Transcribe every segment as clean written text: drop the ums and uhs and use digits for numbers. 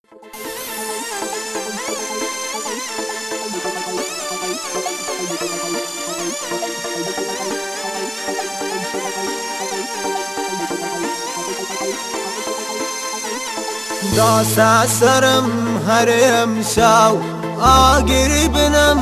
داسا سرم هرم شاو آگری بنم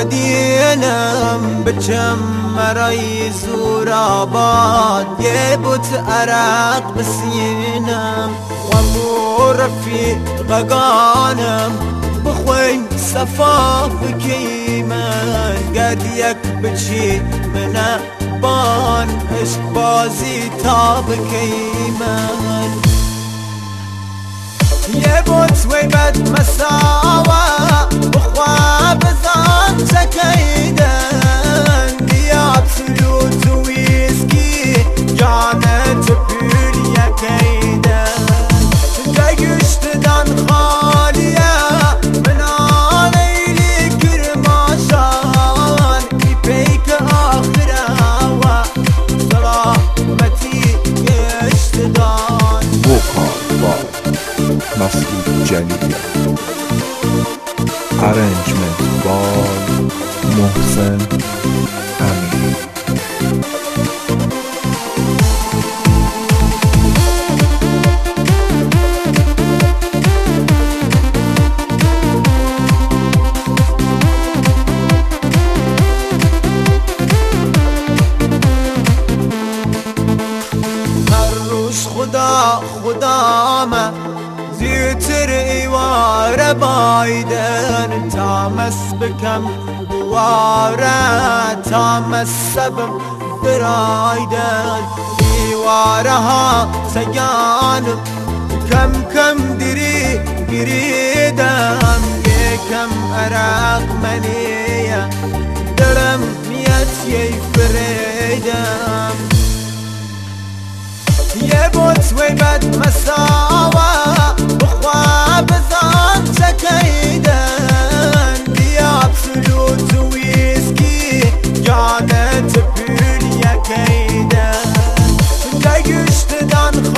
ودینم بچم مرای زور آباد یه بوت عرق بسینم ومو رفیق قانم بخوین صفا بکی من گردیک بچی من بان عشق بازی تا بکی من یه بوت وی بد مساوا بخواب زان سکیدن بیا ابسولوت ویسکی جانت پول یکیدن جگشتدن خالیه من آلیلی کرماشان ای پیک آخره و سلامتی گشتدان Masud Jalila. Arrangement by Mohsen Amir. هر روز خدا ما زیتر ایواره بایدن تامس بکم دواره تامس سبم برایدن ایواره ها سیانم کم کم دری گریدم یکم عرق منیه دلم میت یی فریدم یه بوت وی بد مساوا بخواب زان سکیدن بیا ابسولوت ویسکی جانت پول یکیدن جگشتدن